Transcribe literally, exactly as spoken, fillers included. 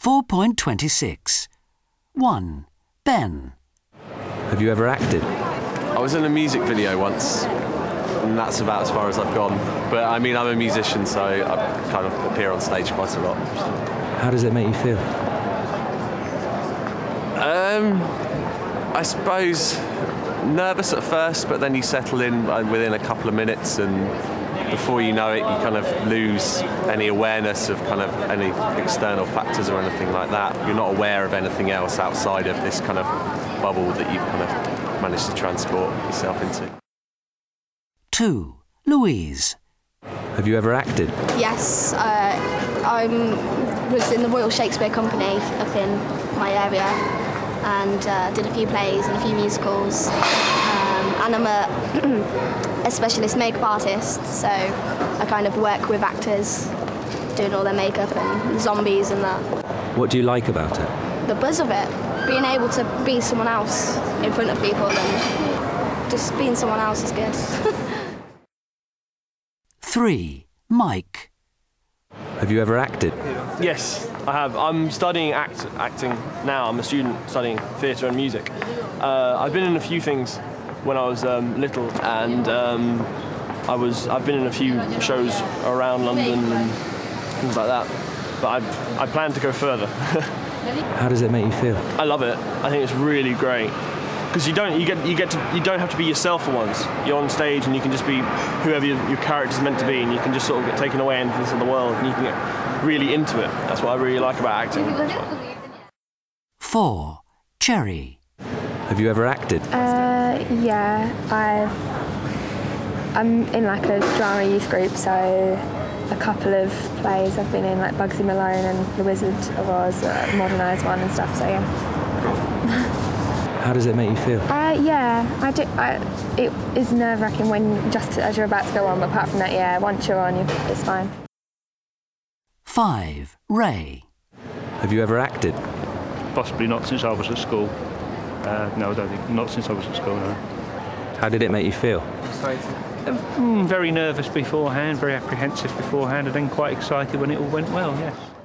four point two six. one. Ben. Have you ever acted? I was in a music video once, and that's about as far as I've gone. But I mean, I'm a musician, so I kind of appear on stage quite a lot. How does it make you feel? Um, I suppose nervous at first, but then you settle in within a couple of minutes, and before you know it, you kind of lose any awareness of kind of any external factors or anything like that. You're not aware of anything else outside of this kind of bubble that you've kind of managed to transport yourself into. two. Louise. Have you ever acted? Yes, uh, I was in the Royal Shakespeare Company up in my area, and uh, did a few plays and a few musicals. Um, and I'm a, a specialist makeup artist, so I kind of work with actors doing all their makeup and zombies and that. What do you like about it? The buzz of it, being able to be someone else in front of people, and just being someone else is good. three. Mike. Have you ever acted? Yes, I have. I'm studying act, acting now. I'm a student studying theatre and music. Uh, I've been in a few things when I was um, little, and um, I was, I've been in a few shows around London and things like that, but I, I plan to go further. How does it make you feel? I love it. I think it's really great. Because you don't, you get, you get to, you don't have to be yourself for once. You're on stage and you can just be whoever your, your character's meant to be, and you can just sort of get taken away into this other world, and you can get really into it. That's what I really like about acting. four. Cherry. Have you ever acted? Uh, yeah, I, I'm in like a drama youth group, so a couple of plays I've been in, like Bugsy Malone and The Wizard of Oz, a modernised one and stuff, so yeah. How does it make you feel? Uh, yeah, I do, I, it is nerve-wracking when just as you're about to go on, but apart from that, yeah, once you're on, you, it's fine. five. Ray. Have you ever acted? Possibly not since I was at school. Uh, no, I don't think. Not since I was at school, no. How did it make you feel? Mm, very nervous beforehand, very apprehensive beforehand, and then quite excited when it all went well, yes.